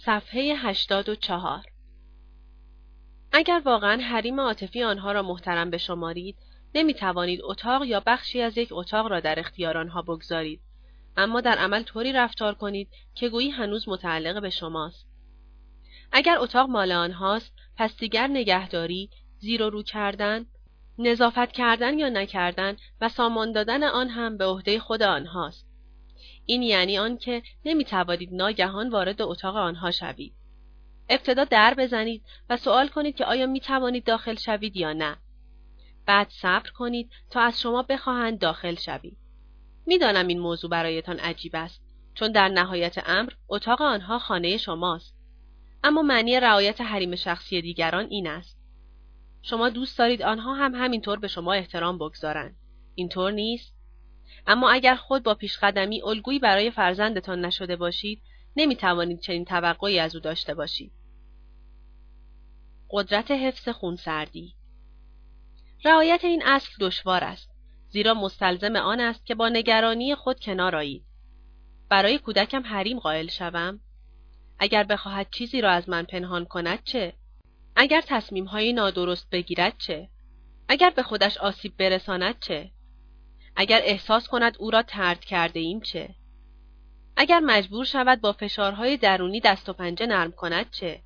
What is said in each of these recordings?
صفحه 84. اگر واقعا حریم عاطفی آنها را محترم بشمارید، نمی توانید اتاق یا بخشی از یک اتاق را در اختیار آنها بگذارید، اما در عمل طوری رفتار کنید که گویی هنوز متعلق به شماست. اگر اتاق مال آنهاست، پس دیگر نگهداری، زیر و رو کردن، نظافت کردن یا نکردن و سامان دادن آن هم به عهده خود آنهاست. این یعنی آنکه نمی توانید ناگهان وارد اتاق آنها شوید. ابتدا در بزنید و سوال کنید که آیا می توانید داخل شوید یا نه. بعد صبر کنید تا از شما بخواهند داخل شوید. میدانم این موضوع برایتان عجیب است، چون در نهایت امر اتاق آنها خانه شماست. اما معنی رعایت حریم شخصی دیگران این است. شما دوست دارید آنها هم همینطور به شما احترام بگذارند. اینطور نیست؟ اما اگر خود با پیشقدمی الگویی برای فرزندتان نشده باشید، نمی توانید چنین توقعی از او داشته باشید. قدرت حفظ خونسردی. رعایت این اصل دشوار است، زیرا مستلزم آن است که با نگرانی خود کنار آیید. برای کودکم حریم قائل شوم؟ اگر بخواهد چیزی را از من پنهان کند چه؟ اگر تصمیم‌های نادرست بگیرد چه؟ اگر به خودش آسیب برساند چه؟ اگر احساس کند او را طرد کرده ایم چه؟ اگر مجبور شود با فشارهای درونی دست و پنجه نرم کند چه؟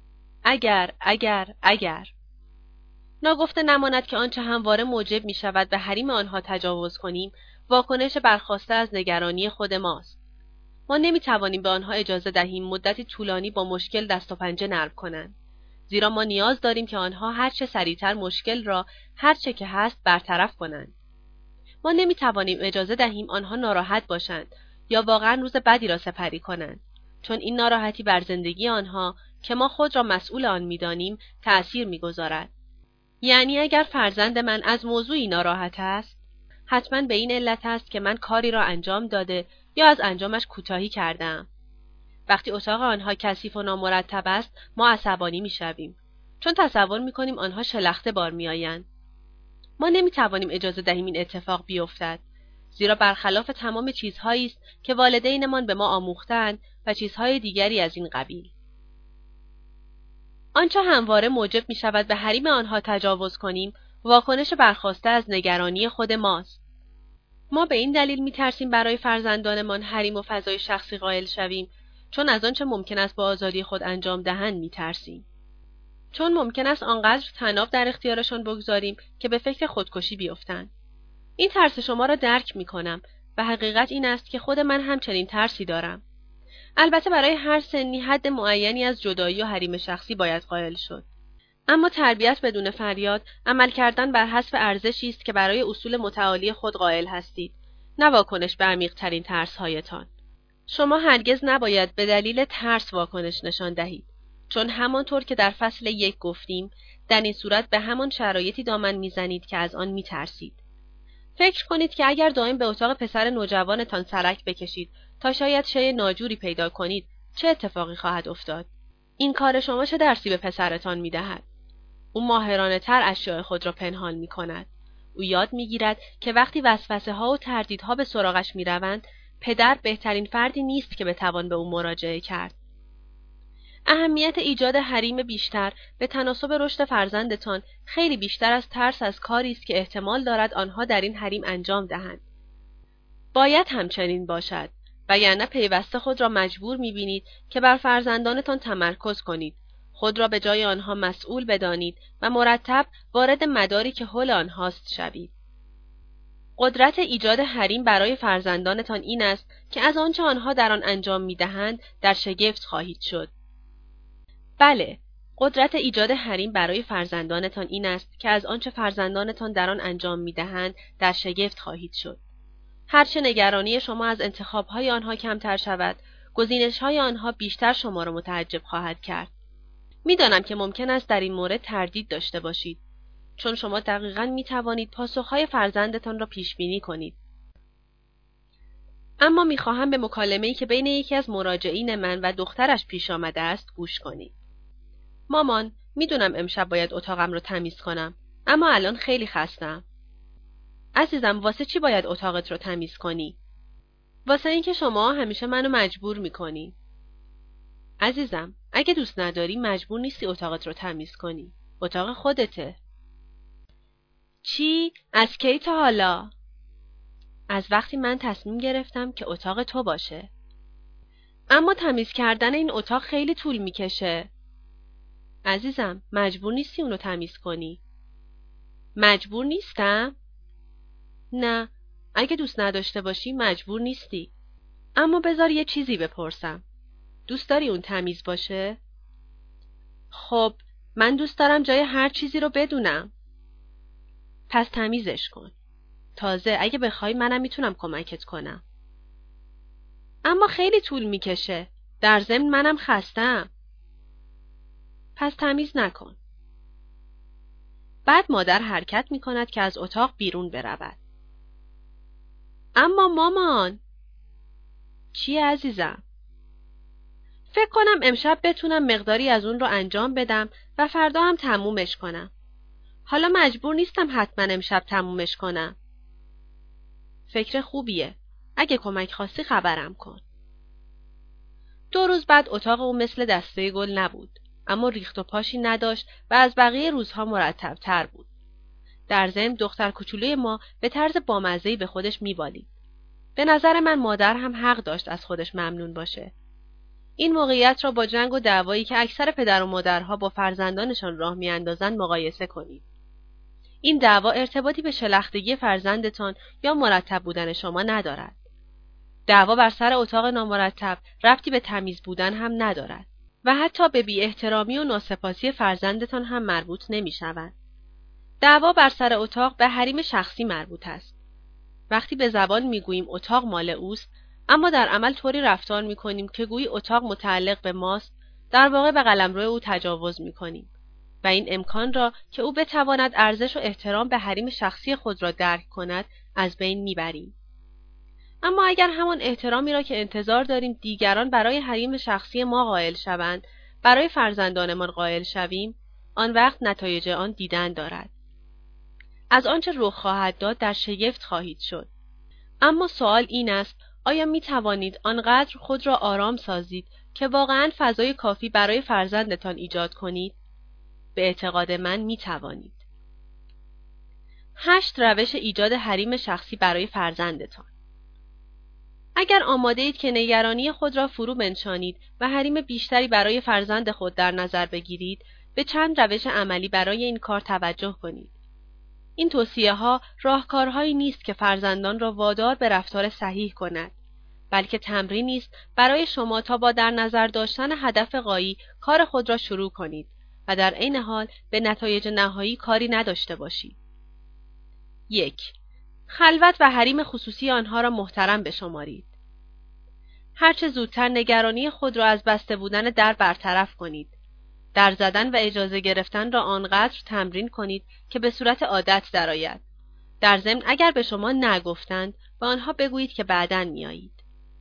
اگر ناگفته نماند که آنچه همواره موجب می شود به حریم آنها تجاوز کنیم، واکنش برخاسته از نگرانی خود ماست. ما نمی توانیم به آنها اجازه دهیم مدتی طولانی با مشکل دست و پنجه نرم کنند، زیرا ما نیاز داریم که آنها هرچه سریعتر مشکل را هرچه که هست برطرف کنند. ما نمی توانیم اجازه دهیم آنها ناراحت باشند یا واقعا روز بدی را سپری کنند، چون این ناراحتی بر زندگی آنها که ما خود را مسئول آن می دانیم تأثیر می گذارد. یعنی اگر فرزند من از موضوعی ناراحت است، حتما به این علت است که من کاری را انجام داده یا از انجامش کوتاهی کردم. وقتی اتاق آنها کثیف و نامرتب است، ما عصبانی می‌شویم، چون تصور می‌کنیم آنها شلخته بار می‌آیند. ما نمی‌توانیم اجازه دهیم این اتفاق بیفتد، زیرا برخلاف تمام چیزهایی است که والدینمان به ما آموختند و چیزهای دیگری از این قبیل. آنچه همواره موجب می شود به حریم آنها تجاوز کنیم، واکنش برخاسته از نگرانی خود ماست. ما به این دلیل می ترسیم برای فرزندانمان حریم و فضای شخصی قائل شویم، چون از آنچه ممکن است با آزادی خود انجام دهند می ترسیم. چون ممکن است آنقدر طناب در اختیارشان بگذاریم که به فکر خودکشی بیفتند. این ترس شما را درک می کنم و حقیقت این است که خود من هم چنین ترسی دارم. البته برای هر سنی حد معینی از جدایی و حریم شخصی باید قائل شد. اما تربیت بدون فریاد، عمل کردن بر حسب ارزشی است که برای اصول متعالی خود قائل هستید، نه واکنش به عمیق‌ترین ترس‌هایتان. شما هرگز نباید به دلیل ترس واکنش نشان دهید، چون همانطور که در فصل 1 گفتیم، در این صورت به همان شرایطی دامن میزنید که از آن میترسید. فکر کنید که اگر دائم به اتاق پسر نوجوانتان سرک بکشید تا شاید شی ناجوری پیدا کنید، چه اتفاقی خواهد افتاد؟ این کار شما چه درسی به پسرتان میدهد؟ او ماهرانه تر اشیاء خود را پنهان می کند. او یاد می گیرد که وقتی وسوسه ها و تردیدها به سراغش می روند، پدر بهترین فردی نیست که بتوان به او مراجعه کرد. اهمیت ایجاد حریم بیشتر به تناسب رشد فرزندتان خیلی بیشتر از ترس از کاری است که احتمال دارد آنها در این حریم انجام دهند. باید همچنین باشد، وگرنه پیوسته خود را مجبور می‌بینید که بر فرزندانتان تمرکز کنید، خود را به جای آنها مسئول بدانید و مرتب وارد مداری که حول آنهاست شوید. قدرت ایجاد حریم برای فرزندانتان این است که از آنچه آنها در آن انجام می‌دهند در شگفت خواهید شد. بله، قدرت ایجاد حریم برای فرزندانتان این است که از آنچه فرزندانتان در آن انجام می‌دهند در شگفت خواهید شد. هرچه نگرانی شما از انتخاب‌های آنها کمتر شود، گزینش‌های آنها بیشتر شما را متعجب خواهد کرد. می‌دانم که ممکن است در این مورد تردید داشته باشید، چون شما دقیقاً می‌توانید پاسخ‌های فرزندتان را پیش‌بینی کنید. اما می‌خواهم به مکالمه‌ای که بین یکی از مراجعین من و دخترش پیش آمده است گوش کنید. مامان، می‌دونم امشب باید اتاقم را تمیز کنم، اما الان خیلی خسته‌ام. عزیزم، واسه چی باید اتاقت رو تمیز کنی؟ واسه اینکه شما همیشه منو مجبور می‌کنی. عزیزم، اگه دوست نداری مجبور نیستی اتاقت رو تمیز کنی. اتاق خودته. چی؟ از کی تا حالا؟ از وقتی من تصمیم گرفتم که اتاق تو باشه. اما تمیز کردن این اتاق خیلی طول میکشه. عزیزم، مجبور نیستی اونو تمیز کنی. مجبور نیستم؟ نه، اگه دوست نداشته باشی مجبور نیستی. اما بذار یه چیزی بپرسم. دوست داری اون تمیز باشه؟ خب، من دوست دارم جای هر چیزی رو بدونم. پس تمیزش کن. تازه اگه بخوای منم میتونم کمکت کنم. اما خیلی طول میکشه. در ضمن منم خسته‌ام. پس تمیز نکن. بعد مادر حرکت میکند که از اتاق بیرون برود. اما مامان. چی عزیزم؟ فکر کنم امشب بتونم مقداری از اون رو انجام بدم و فردا هم تمومش کنم. حالا مجبور نیستم حتما امشب تمومش کنم. فکر خوبیه. اگه کمک خواستی خبرم کن. 2 روز بعد اتاق او مثل دسته گل نبود، اما ریخت و پاشی نداشت و از بقیه روزها مرتب تر بود. در ضمن دختر کوچولوی ما به طرز بامزه‌ای به خودش میبالید. به نظر من مادر هم حق داشت از خودش ممنون باشه. این موقعیت را با جنگ و دعوایی که اکثر پدر و مادرها با فرزندانشان راه میاندازند مقایسه کنید. این دعوا ارتباطی به شلختگی فرزندتان یا مرتب بودن شما ندارد. دعوا بر سر اتاق نامرتب ربطی به تمیز بودن هم ندارد و حتی به بی احترامی و ناسپاسی فرزندتان هم مربوط نمی شود. دعوا بر سر اتاق به حریم شخصی مربوط است. وقتی به زبان می گوییم اتاق مال اوست، اما در عمل طوری رفتار می کنیم که گویی اتاق متعلق به ماست، در واقع به قلمرو او تجاوز می کنیم و این امکان را که او بتواند ارزش و احترام به حریم شخصی خود را درک کند از بین می بریم. اما اگر همان احترامی را که انتظار داریم دیگران برای حریم شخصی ما قائل شوند، برای فرزندانمان قائل شویم، آن وقت نتایج آن دیدن دارد. از آنچه رخ خواهد داد در شگفت خواهید شد. اما سوال این است، آیا می توانید آنقدر خود را آرام سازید که واقعاً فضای کافی برای فرزندتان ایجاد کنید؟ به اعتقاد من می توانید. 8 روش ایجاد حریم شخصی برای فرزندتان. اگر آماده اید که نگرانی خود را فرو بنشانید و حریم بیشتری برای فرزند خود در نظر بگیرید، به چند روش عملی برای این کار توجه کنید. این توصیه‌ها راهکارهایی نیست که فرزندان را وادار به رفتار صحیح کند، بلکه تمرینی است برای شما تا با در نظر داشتن هدف غایی کار خود را شروع کنید و در عین حال به نتایج نهایی کاری نداشته باشید. 1. خلوت و حریم خصوصی آنها را محترم بشمارید. هرچه زودتر نگرانی خود را از بسته بودن در برطرف کنید. در زدن و اجازه گرفتن را آنقدر تمرین کنید که به صورت عادت درآید. در ضمن اگر به شما نگفتند، به آنها بگویید که بعداً میایید.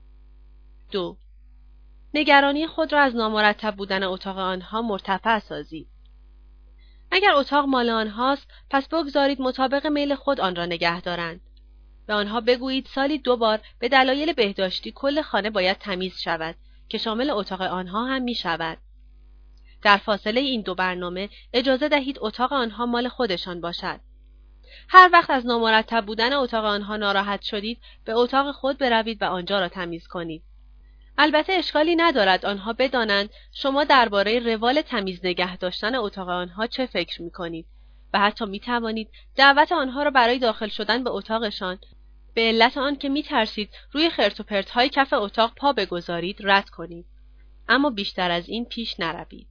2. نگرانی خود را از نامرتب بودن اتاق آنها مرتفع سازید. اگر اتاق مال آنهاست، پس بگذارید مطابق میل خود آن را نگه دارند. به آنها بگویید سالی 2 بار به دلایل بهداشتی کل خانه باید تمیز شود که شامل اتاق آنها هم می شود. در فاصله این 2 برنامه اجازه دهید اتاق آنها مال خودشان باشد. هر وقت از نامرتب بودن اتاق آنها ناراحت شدید، به اتاق خود بروید و آنجا را تمیز کنید. البته اشکالی ندارد آنها بدانند شما درباره روال تمیز نگه داشتن اتاق آنها چه فکر می کنید و حتی می توانید دعوت آنها را برای داخل شدن به اتاقشان به علت آن که می ترسید روی خرت و پرت های کف اتاق پا بگذارید رد کنید. اما بیشتر از این پیش نروید.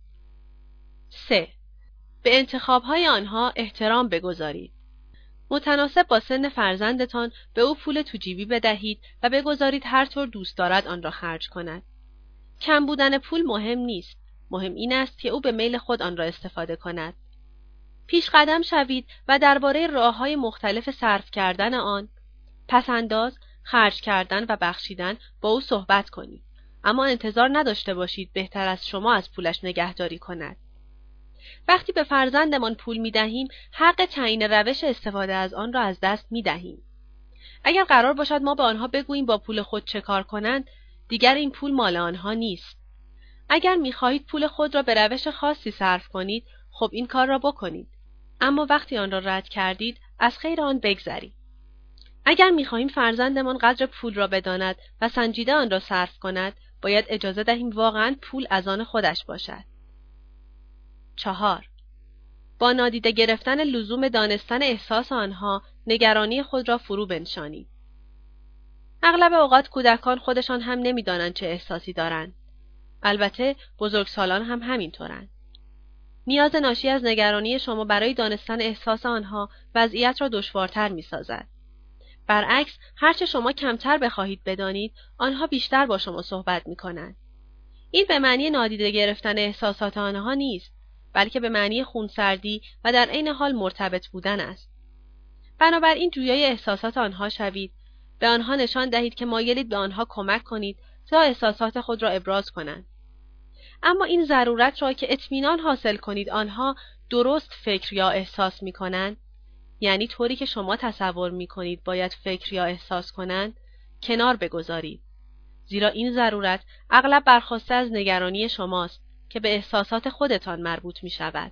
3. به انتخاب‌های آنها احترام بگذارید. متناسب با سن فرزندتان به او پول تو جیبی بدهید و بگذارید هر طور دوست دارد آن را خرج کند. کم بودن پول مهم نیست. مهم این است که او به میل خود آن را استفاده کند. پیش قدم شوید و درباره راه‌های مختلف صرف کردن آن، پس‌انداز، خرج کردن و بخشیدن با او صحبت کنید. اما انتظار نداشته باشید بهتر از شما از پولش نگهداری کند. وقتی به فرزندمان پول می دهیم، حق تعیین روش استفاده از آن را از دست می دهیم. اگر قرار باشد ما به آنها بگوییم با پول خود چه کار کنند، دیگر این پول مال آنها نیست. اگر می‌خواهید پول خود را به روش خاصی صرف کنید، خب این کار را بکنید. اما وقتی آن را رد کردید، از خیر آن بگذرید. اگر می‌خواهیم فرزندمان قدر پول را بداند و سنجیده آن را صرف کند، باید اجازه دهیم واقعاً پول از آن خودش باشد. 4. با نادیده گرفتن لزوم دانستن احساس آنها، نگرانی خود را فرو بنشانید. اغلب اوقات کودکان خودشان هم نمی‌دانند چه احساسی دارند. البته بزرگسالان هم همینطورند. نیاز ناشی از نگرانی شما برای دانستن احساس آنها وضعیت را دشوارتر می‌سازد. برعکس، هرچه شما کمتر بخواهید بدانید، آنها بیشتر با شما صحبت می‌کنند. این به معنی نادیده گرفتن احساسات آنها نیست، بلکه به معنی خونسردی و در عین حال مرتبط بودن است. بنابراین جویای احساسات آنها شوید، به آنها نشان دهید که مایلید به آنها کمک کنید تا احساسات خود را ابراز کنند. اما این ضرورت را که اطمینان حاصل کنید آنها درست فکر یا احساس می‌کنند، یعنی طوری که شما تصور می‌کنید باید فکر یا احساس کنند، کنار بگذارید. زیرا این ضرورت اغلب برخواسته از نگرانی شماست که به احساسات خودتان مربوط می‌شود.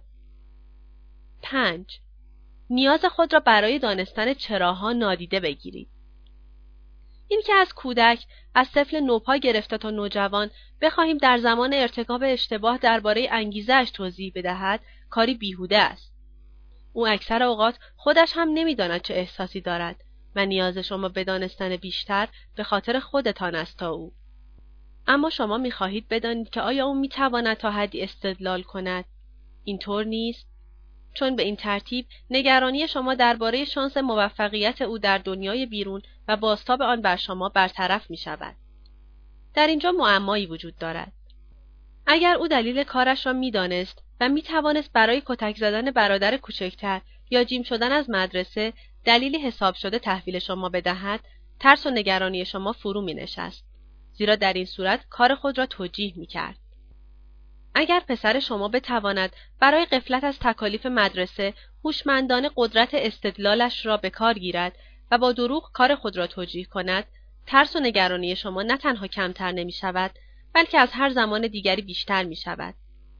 5. نیاز خود را برای دانستن چراها نادیده بگیرید. این که از کودک، از طفل نوپا گرفته تا نوجوان بخواهیم در زمان ارتکاب اشتباه درباره انگیزه‌اش توضیح بدهد، کاری بیهوده است. او اکثر اوقات خودش هم نمی‌داند چه احساسی دارد و نیاز شما به دانستن بیشتر به خاطر خودتان است تا او. اما شما می‌خواهید بدانید که آیا او می‌تواند تا حدی استدلال کند؟ اینطور نیست؟ چون به این ترتیب نگرانی شما درباره شانس موفقیت او در دنیای بیرون و بازتاب آن بر شما برطرف می‌شود. در اینجا معمایی وجود دارد. اگر او دلیل کارش را می‌دانست و می‌توانست برای کتک زدن برادر کوچکتر یا جیم شدن از مدرسه دلیلی حساب شده تحویل شما بدهد، ترس و نگرانی شما فرو می‌نشست، زیرا در این صورت کار خود را توجیه می‌کرد. اگر پسر شما بتواند برای غفلت از تکالیف مدرسه هوشمندانه قدرت استدلالش را به کار گیرد و با دروغ کار خود را توجیه کند، ترس و نگرانی شما نه تنها کمتر نمی‌شود، بلکه از هر زمان دیگری بیشتر می‌شود.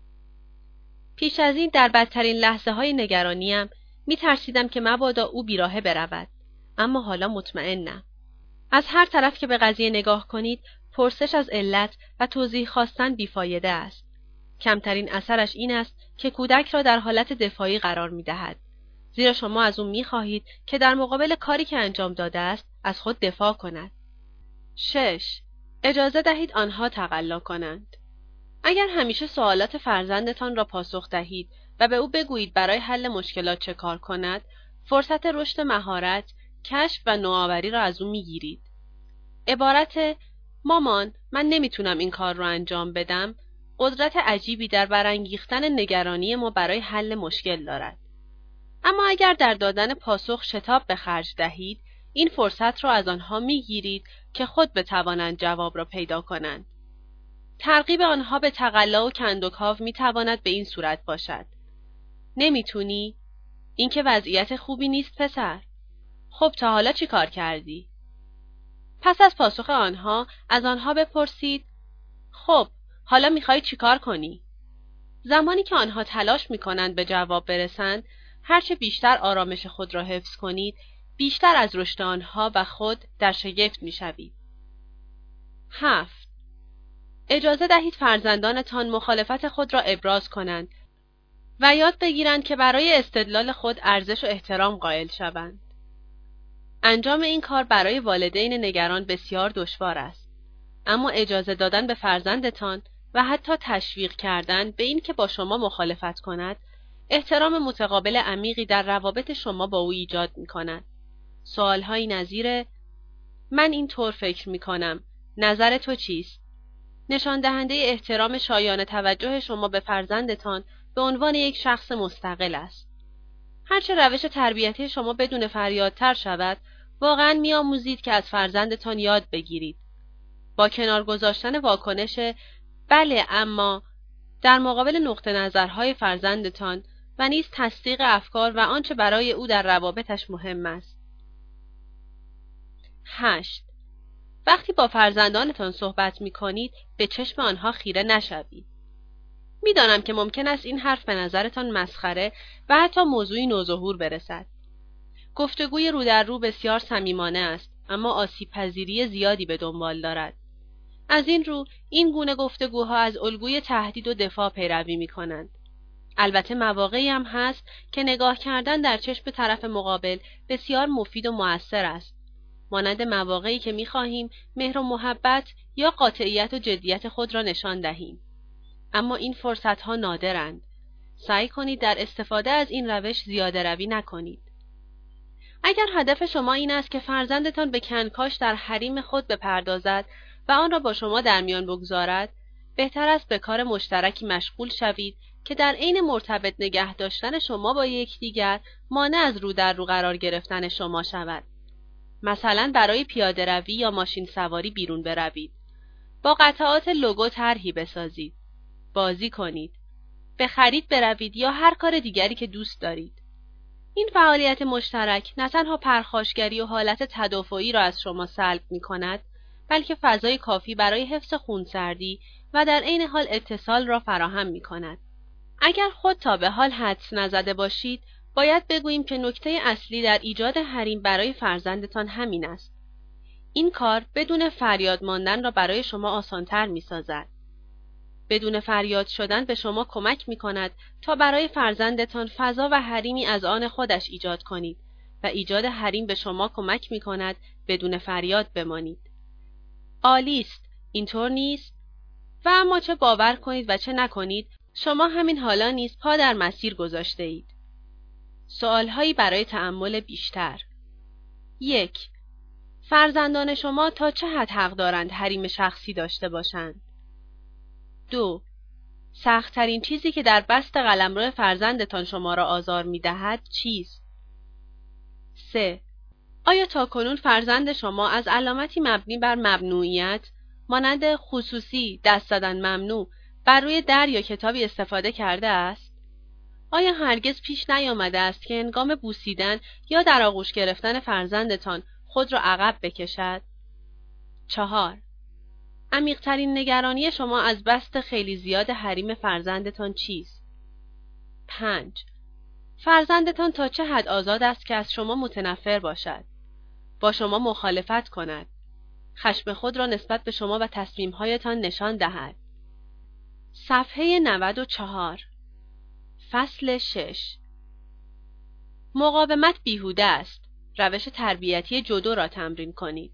پیش از این در بدترین لحظه‌های نگرانیم می‌ترسیدم که مبادا او بیراهه برود، اما حالا مطمئنم. از هر طرف که به قضیه نگاه کنید، پرسش از علت و توضیح خواستن بیفایده است. کمترین اثرش این است که کودک را در حالت دفاعی قرار می‌دهد، زیرا شما از او می‌خواهید که در مقابل کاری که انجام داده است از خود دفاع کند. 6. اجازه دهید آنها تقلا کنند. اگر همیشه سوالات فرزندتان را پاسخ دهید و به او بگویید برای حل مشکلات چه کار کند، فرصت رشد مهارت، کشف و نوآوری را از او می‌گیرید. عبارت مامان من نمیتونم این کار را انجام بدم قدرت عجیبی در برانگیختن نگرانی ما برای حل مشکل دارد. اما اگر در دادن پاسخ شتاب به خرج دهید، این فرصت را از آنها می‌گیرید که خود بتوانند جواب را پیدا کنند. ترغیب آنها به تقلا و کندوکاو می‌تواند به این صورت باشد: نمیتونی؟ این که وضعیت خوبی نیست پسر. خب تا حالا چی کار کردی؟ پس از پاسخ آنها از آنها بپرسید: خب حالا میخوای چی کار کنی؟ زمانی که آنها تلاش میکنند به جواب برسند، هرچه بیشتر آرامش خود را حفظ کنید، بیشتر از رشد آنها و خود در شگفت میشوید. 7. اجازه دهید فرزندانتان مخالفت خود را ابراز کنند و یاد بگیرند که برای استدلال خود ارزش و احترام قائل شوند. انجام این کار برای والدین نگران بسیار دشوار است، اما اجازه دادن به فرزندتان و حتی تشویق کردن به این که با شما مخالفت کند، احترام متقابل عمیقی در روابط شما با او ایجاد می کند. سوالهایی نظیر من این طور فکر می کنم، نظر تو چیست؟ نشان دهنده احترام شایان توجه شما به فرزندتان به عنوان یک شخص مستقل است. هرچه روش تربیتی شما بدون فریادتر شود، واقعاً می‌آموزید که از فرزندتان یاد بگیرید. با کنار گذاشتن واکنش بله اما در مقابل نقطه نظرهای فرزندتان و نیز تصدیق افکار و آنچه برای او در روابطش مهم است. 8. وقتی با فرزندانتان صحبت می‌کنید به چشم آنها خیره نشوید. می‌دانم که ممکن است این حرف به نظرتان مسخره و حتی موضوعی نوظهور برسد. گفتگوی رو در رو بسیار صمیمانه است، اما آسیب‌پذیری زیادی به دنبال دارد. از این رو این گونه گفتگوها از الگوی تهدید و دفاع پیروی می‌کنند. البته مواقعی هم هست که نگاه کردن در چشم طرف مقابل بسیار مفید و مؤثر است. مانند مواقعی که می‌خواهیم مهر و محبت یا قاطعیت و جدیت خود را نشان دهیم. اما این فرصت‌ها نادرند. سعی کنید در استفاده از این روش زیاده روی نکنید. اگر هدف شما این است که فرزندتان به کنکاش در حریم خود بپردازد و آن را با شما در میان بگذارد، بهتر است به کار مشترکی مشغول شوید که در عین مرتبط نگه داشتن شما با یکدیگر مانع از رو در رو قرار گرفتن شما شود. مثلا برای پیاده روی یا ماشین سواری بیرون بروید. با قطعات لوگو طرحی بسازید. بازی کنید. به خرید بروید یا هر کار دیگری که دوست دارید. این فعالیت مشترک نه تنها پرخاشگری و حالت تدافعی را از شما سلب می کند، بلکه فضای کافی برای حفظ خونسردی و در عین حال اتصال را فراهم می کند. اگر خود تا به حال حدس نزده باشید، باید بگوییم که نکته اصلی در ایجاد حریم برای فرزندتان همین است. این کار بدون فریاد ماندن را برای شما آسان‌تر می‌سازد. بدون فریاد شدن به شما کمک می‌کند تا برای فرزندتان فضا و حریمی از آن خودش ایجاد کنید و ایجاد حریم به شما کمک می‌کند بدون فریاد بمانید. عالی است، اینطور نیست؟ و اما چه باور کنید و چه نکنید، شما همین حالا نیز پا در مسیر گذاشته اید. سوالهایی برای تأمل بیشتر. 1. فرزندان شما تا چه حد حق دارند حریم شخصی داشته باشند؟ 2. سخت‌ترین چیزی که در بست قلمرو فرزندتان شما را آزار می‌دهد چیست؟ 3. آیا تاکنون فرزند شما از علامتی مبنی بر ممنوعیت، مانند خصوصی، دست زدن ممنوع، بر روی در یا کتابی استفاده کرده است؟ آیا هرگز پیش نیامده است که هنگام بوسیدن یا در آغوش گرفتن فرزندتان خود را عقب بکشد؟ 4. عمیق‌ترین نگرانی شما از بست خیلی زیاد حریم فرزندتان چیست؟ 5. فرزندتان تا چه حد آزاد است که از شما متنفر باشد؟ با شما مخالفت کند؟ خشم خود را نسبت به شما و تصمیم‌هایتان نشان دهد؟ صفحه 94. فصل 6. مقاومت بیهوده است. روش تربیتی جودو را تمرین کنید.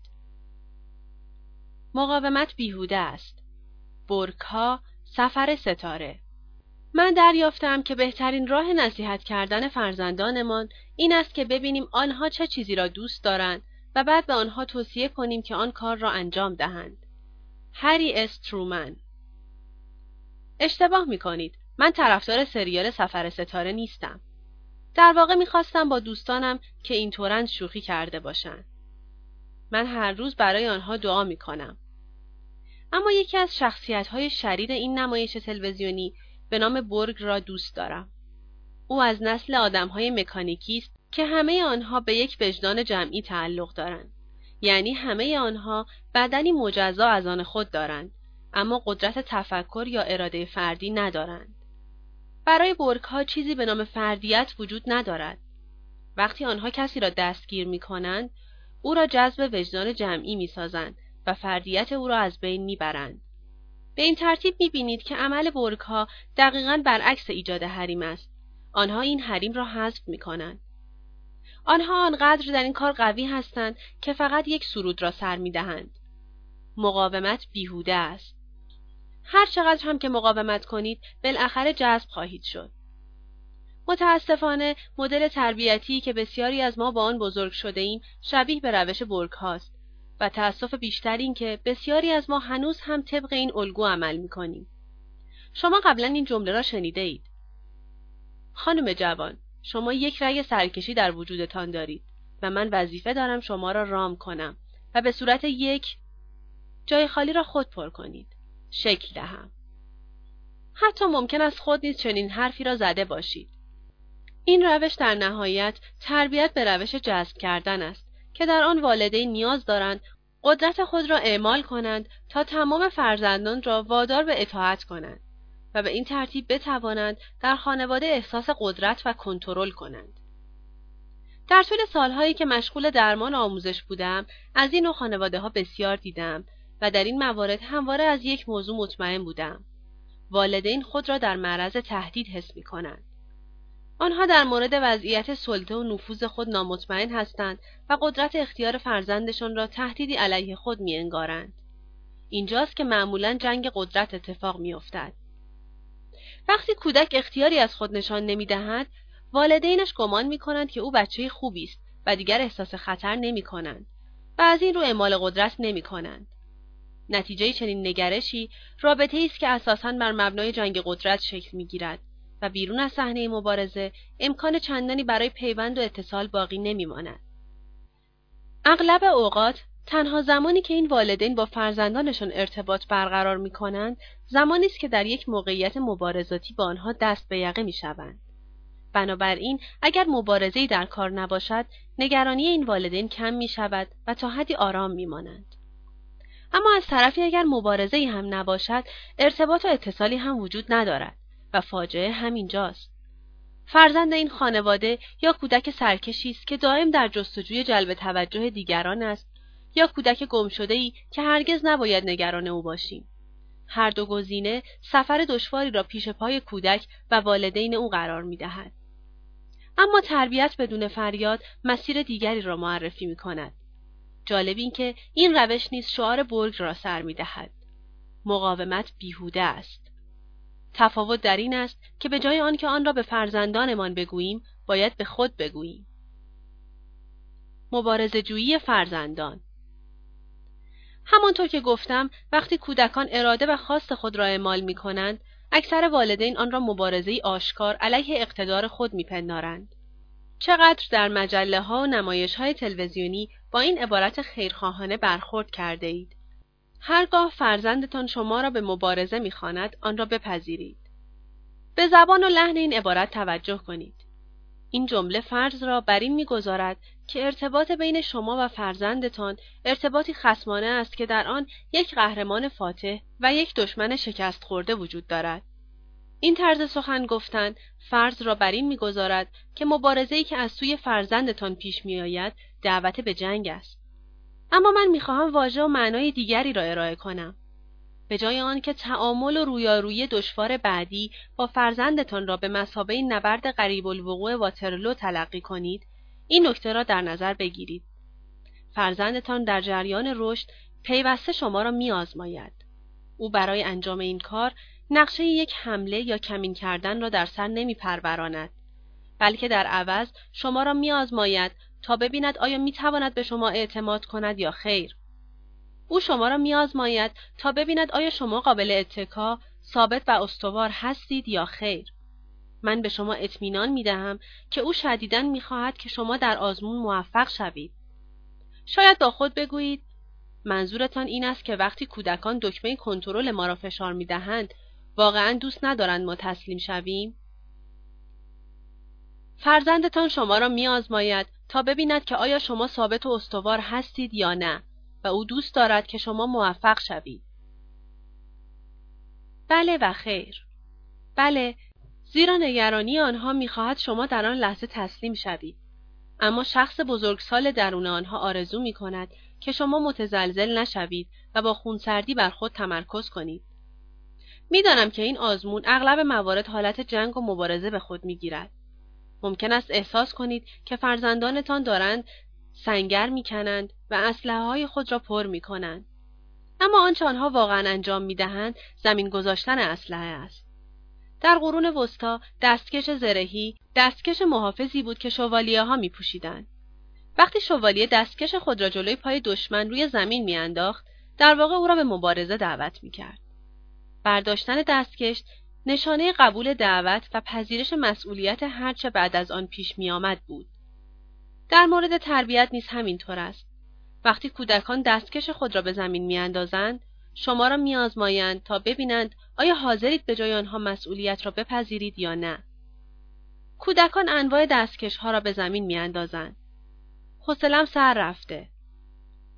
مقاومت بیهوده است. برگ‌ها، سفر ستاره. من دریافتم که بهترین راه نصیحت کردن فرزندانمان این است که ببینیم آنها چه چیزی را دوست دارند و بعد به آنها توصیه کنیم که آن کار را انجام دهند. هری اس ترومن. اشتباه می‌کنید. من طرفدار سریال سفر ستاره نیستم. در واقع می‌خواستم با دوستانم که اینطورند شوخی کرده باشند. من هر روز برای آنها دعا می‌کنم. اما یکی از شخصیت‌های شریر این نمایش تلویزیونی به نام برگ را دوست دارم. او از نسل آدم‌های مکانیکی است که همه آنها به یک وجدان جمعی تعلق دارند. یعنی همه آنها بدنی مجزا از آن خود دارند، اما قدرت تفکر یا اراده فردی ندارند. برای برگ‌ها چیزی به نام فردیت وجود ندارد. وقتی آنها کسی را دستگیر می‌کنند، او را جذب وجدان جمعی می‌سازند و فردیت او را از بین می‌برند. به این ترتیب می‌بینید که عمل برگ‌ها دقیقاً برعکس ایجاد حریم است. آنها این حریم را حذف می‌کنند. آنها آنقدر در این کار قوی هستند که فقط یک سرود را سر می‌دهند. مقاومت بیهوده است. هر چقدر هم که مقاومت کنید، بالاخره جذب خواهید شد. متاسفانه مدل تربیتی که بسیاری از ما با آن بزرگ شده ایم شبیه به روش برگ هاست و تأسف بیشتر این که بسیاری از ما هنوز هم طبق این الگو عمل می‌کنیم. شما قبلا این جمله را شنیده اید. خانم جوان، شما یک رگ سرکشی در وجودتان دارید و من وظیفه دارم شما را رام کنم و به صورت یک جای خالی را خود پر کنید. شکل دهم. حتی ممکن است خود نیز چنین حرفی را زده باشید. این روش در نهایت تربیت به روش جذب کردن است که در آن والدین نیاز دارند قدرت خود را اعمال کنند تا تمام فرزندان را وادار به اطاعت کنند و به این ترتیب بتوانند در خانواده احساس قدرت و کنترل کنند. در طول سالهایی که مشغول درمان آموزش بودم، از این نوع خانواده‌ها بسیار دیدم و در این موارد همواره از یک موضوع مطمئن بودم. والدین خود را در معرض تهدید حس می‌کنند. آنها در مورد وضعیت سلطه و نفوذ خود نامطمئن هستند و قدرت اختیار فرزندشان را تهدیدی علیه خود می‌انگارند. اینجاست که معمولاً جنگ قدرت اتفاق می‌افتد. وقتی کودک اختیاری از خود نشان نمی‌دهد، والدینش گمان می‌کنند که او بچه خوبی است و دیگر احساس خطر نمی‌کنند و از این رو اعمال قدرت نمی‌کنند. نتیجه چنین نگرشی رابطه‌ای است که اساساً بر مبنای جنگ قدرت شکل می‌گیرد و بیرون از صحنه مبارزه امکان چندانی برای پیوند و اتصال باقی نمی‌ماند. اغلب اوقات تنها زمانی که این والدین با فرزندانشان ارتباط برقرار می‌کنند، زمانی است که در یک موقعیت مبارزاتی با آنها دست به یقه می‌شوند. بنابراین اگر مبارزه‌ای در کار نباشد، نگرانی این والدین کم می‌شود و تا حدی آرام می‌مانند. اما از طرفی اگر مبارزه‌ای هم نباشد، ارتباط و اتصالی هم وجود ندارد و فاجعه همینجاست. فرزند این خانواده یا کودک سرکشی است که دائم در جستجوی جلب توجه دیگران است، یا کودک گمشده‌ای که هرگز نباید نگران او باشیم. هر دو گزینه سفر دشواری را پیش پای کودک و والدین او قرار می‌دهد. اما تربیت بدون فریاد مسیر دیگری را معرفی می‌کند. جالب این که این روش نیز شعار بورگ را سر می‌دهد: مقاومت بیهوده است. تفاوت در این است که به جای آن که آن را به فرزندانمان بگوییم، باید به خود بگوییم. مبارزه‌جویی فرزندان. همانطور که گفتم، وقتی کودکان اراده و خواست خود را اعمال می‌کنند، اکثر والدین آن را مبارزه‌ای آشکار علیه اقتدار خود می‌پندارند. چقدر در مجله‌ها و نمایش‌های تلویزیونی با این عبارت خیرخواهانه برخورد کرده اید: هرگاه فرزندتان شما را به مبارزه می‌خواند، آن را بپذیرید. به زبان و لحن این عبارت توجه کنید. این جمله فرض را بر این می‌گذارد که ارتباط بین شما و فرزندتان ارتباطی خصمانه است که در آن یک قهرمان فاتح و یک دشمن شکست خورده وجود دارد. این طرز سخن گفتن فرض را بر این می‌گذارد که مبارزه‌ای که از سوی فرزندتان پیش می‌آید دعوت به جنگ است. اما من می‌خواهم واژه و معنای دیگری را ارائه کنم. به جای آن که تعامل و رویارویی دشوار بعدی با فرزندتان را به مثابه نبرد قریب الوقوع واترلو تلقی کنید، این نکته را در نظر بگیرید. فرزندتان در جریان رشد پیوسته شما را می‌آزماید. او برای انجام این کار نقشه یک حمله یا کمین کردن را در سر نمی‌پروراند، بلکه در عوض شما را می‌آزماید تا ببیند آیا می‌تواند به شما اعتماد کند یا خیر. او شما را می‌آزماید تا ببیند آیا شما قابل اتکا، ثابت و استوار هستید یا خیر. من به شما اطمینان می‌دهم که او شدیداً می‌خواهد که شما در آزمون موفق شوید. شاید با خود بگویید: منظورتان این است که وقتی کودکان دکمه کنترل ما را فشار می‌دهند، واقعاً دوست ندارند ما تسلیم شویم؟ فرزندتان شما را می‌آزماید تا ببیند که آیا شما ثابت و استوار هستید یا نه، و او دوست دارد که شما موفق شوید. بله و خیر. بله، زیرا نگرانی آنها می‌خواهد شما در آن لحظه تسلیم شوید. اما شخص بزرگسال درون آنها آرزو می‌کند که شما متزلزل نشوید و با خونسردی بر خود تمرکز کنید. می‌دانم که این آزمون اغلب موارد حالت جنگ و مبارزه به خود می‌گیرد. ممکن است احساس کنید که فرزندانتان دارند سنگر می‌کنند و اسلحه‌های خود را پر می‌کنند. اما آنچه آنها واقعاً انجام می‌دهند زمین گذاشتن اسلحه است. در قرون وسطی دستکش زرهی دستکش محافظی بود که شوالیه‌ها می‌پوشیدند. وقتی شوالیه دستکش خود را جلوی پای دشمن روی زمین می‌انداخت، در واقع او را به مبارزه دعوت می‌کرد. برداشتن دستکش نشانه قبول دعوت و پذیرش مسئولیت هرچه بعد از آن پیش می‌آمد بود. در مورد تربیت نیز همینطور است. وقتی کودکان دستکش خود را به زمین می‌اندازند، شما را می‌آزمایند تا ببینند آیا حاضرید به جای آنها مسئولیت را بپذیرید یا نه. کودکان انواع دستکش‌ها را به زمین می‌اندازند. حوصله‌ام سر رفته.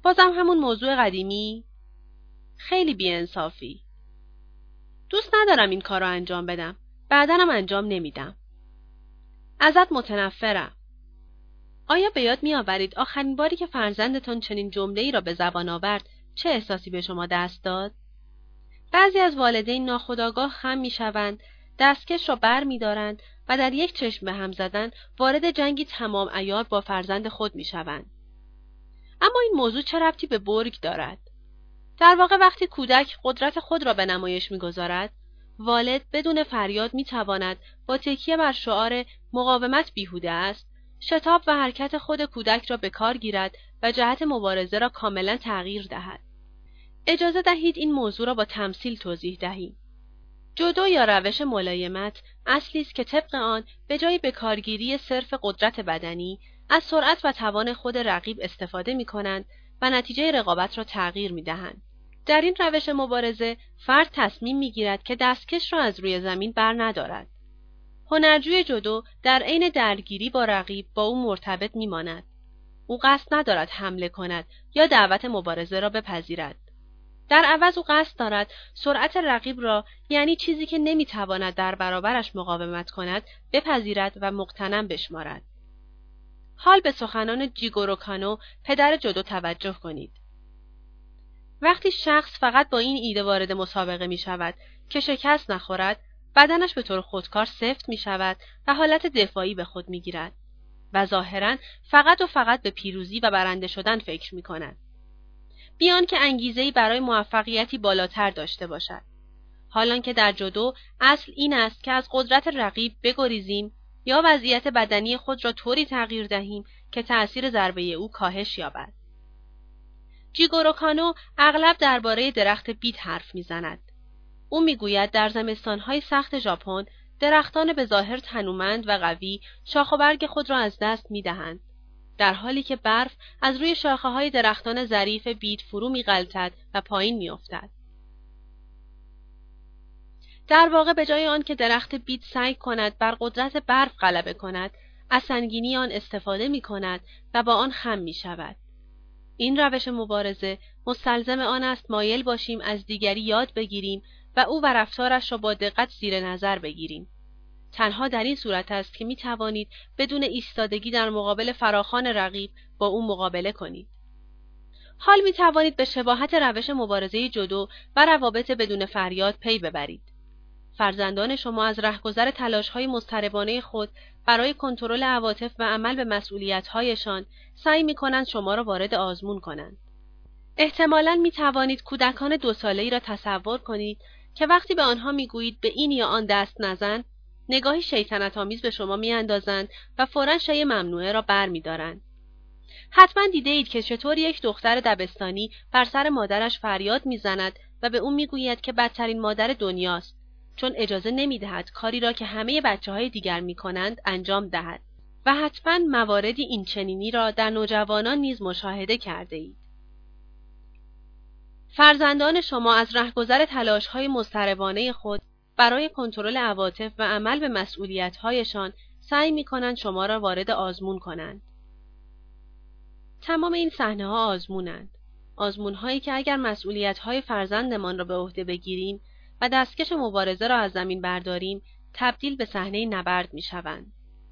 بازم همون موضوع قدیمی؟ خیلی بی‌انصافی. دوست ندارم این کار رو انجام بدم. بعدنم انجام نمیدم. ازت متنفرم. آیا به یاد می‌آورید آخرین باری که فرزندتان چنین جمله‌ای را به زبان آورد چه احساسی به شما دست داد؟ بعضی از والدین ناخودآگاه خم می‌شوند، دستکش را بر می‌دارند و در یک چشم به هم زدن وارد جنگی تمام عیار با فرزند خود می‌شوند. اما این موضوع چه ربطی به بورگ دارد؟ در واقع وقتی کودک قدرت خود را به نمایش می‌گذارد، والد بدون فریاد می‌تواند با تکیه بر شعار مقاومت بیهوده است، شتاب و حرکت خود کودک را به کار گیرد و جهت مبارزه را کاملا تغییر دهد. اجازه دهید این موضوع را با تمثیل توضیح دهیم. جودو یا روش ملایمت اصلی است که طبق آن به جای به کارگیری صرف قدرت بدنی از سرعت و توان خود رقیب استفاده می‌کنند و نتیجه رقابت را تغییر می‌دهند. در این روش مبارزه فرد تصمیم می‌گیرد که دستکش را از روی زمین بر ندارد. هنرجوی جودو در عین درگیری با رقیب با او مرتبط می‌ماند. او قصد ندارد حمله کند یا دعوت مبارزه را بپذیرد. در عوض او قصد دارد سرعت رقیب را، یعنی چیزی که نمی‌تواند در برابرش مقاومت کند، بپذیرد و مغتنم بشمارد. حال به سخنان جیگورو کانو، پدر جودو توجه کنید. وقتی شخص فقط با این ایده وارد مسابقه می شود که شکست نخورد، بدنش به طور خودکار سفت می شود و حالت دفاعی به خود می گیرد و ظاهراً فقط به پیروزی و برنده شدن فکر می کند. بیان که انگیزه‌ای برای موفقیتی بالاتر داشته باشد. حالان که در جودو اصل این است که از قدرت رقیب بگریزیم یا وضعیت بدنی خود را طوری تغییر دهیم که تأثیر ضربه او کاهش یابد. جیگورو کانو اغلب درباره درخت بید حرف می‌زند. او می‌گوید در زمستان‌های سخت ژاپن درختان به ظاهر تنومند و قوی شاخ و برگ خود را از دست می‌دهند، در حالی که برف از روی شاخه‌های درختان ظریف بید فرو می‌غلطد و پایین می‌افتد. در واقع به جای آن که درخت بید سعی کند بر قدرت برف غلبه کند، از سنگینی آن استفاده می‌کند و با آن خم می‌شود. این روش مبارزه مستلزم آن است مایل باشیم از دیگری یاد بگیریم و او و رفتارش را با دقت زیر نظر بگیریم. تنها در این صورت است که می توانید بدون ایستادگی در مقابل فراخوان رقیب با او مقابله کنید. حال می توانید به شباهت روش مبارزه جودو و روابط بدون فریاد پی ببرید. فرزندان شما از رهگذر تلاش‌های مضطربانه خود برای کنترل عواطف و عمل به مسئولیت‌هایشان سعی می‌کنند شما را وارد آزمون کنند. احتمالاً می‌توانید کودکان 2 ساله‌ای را تصور کنید که وقتی به آنها می‌گویید به این یا آن دست نزن، نگاهی شیطنت‌آمیز به شما می‌اندازند و فوراً شی ممنوعه را برمی‌دارند. حتما دیده اید که چطور یک دختر دبستانی بر سر مادرش فریاد می‌زند و به او می‌گوید که بدترین مادر دنیاست، چون اجازه نمی‌دهد کاری را که همه بچه‌های دیگر می‌کنند انجام دهد. و حتما مواردی این چنینی را در نوجوانان نیز مشاهده کرده اید. فرزندان شما از رهگذر تلاش‌های مضطربانه خود برای کنترل عواطف و عمل به مسئولیت‌هایشان سعی می‌کنند شما را وارد آزمون کنند. تمام این صحنه‌ها آزمونند. آزمون‌هایی که اگر مسئولیت‌های فرزندمان را به عهده بگیریم و دستکش مبارزه را از زمین برداریم، تبدیل به صحنه نبرد می‌شوند.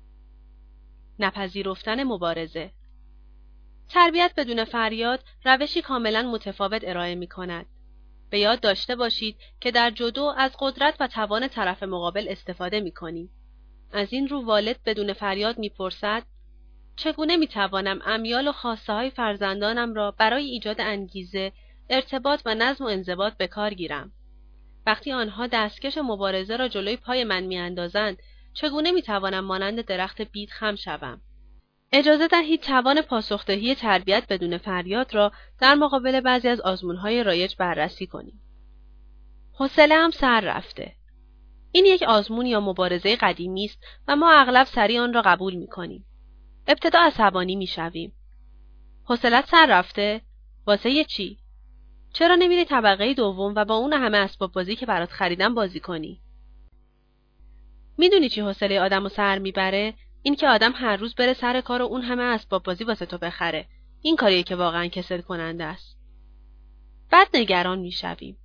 نپذیرفتن مبارزه. تربیت بدون فریاد روشی کاملا متفاوت ارائه می‌کند. به یاد داشته باشید که در جودو از قدرت و توان طرف مقابل استفاده می‌کنیم. از این رو والد بدون فریاد می‌پرسد: چگونه می‌توانم امیال و خواسته‌های فرزندانم را برای ایجاد انگیزه، ارتباط و نظم و انضباط به کار گیرم؟ وقتی آنها دستکش مبارزه را جلوی پای من می‌اندازند، چگونه می‌توانم مانند درخت بید خم شوم؟ اجازه دهید توان پاسخدهی تربیت بدون فریاد را در مقابل بعضی از آزمون‌های رایج بررسی کنیم. حوصله‌ام سر رفته. این یک آزمون یا مبارزه قدیمی است و ما اغلب سریع آن را قبول می‌کنیم. ابتدا عصبانی می‌شویم. حوصله‌ات سر رفته؟ واسه چی؟ چرا نمیری طبقه دوم و با اون همه اسباب بازی که برات خریدم بازی کنی؟ میدونی چی حوصله آدمو سر میبره؟ این که آدم هر روز بره سر کار و اون همه اسباب بازی واسه تو بخره. این کاریه که واقعا کسل کننده است. بعد نگران میشویم.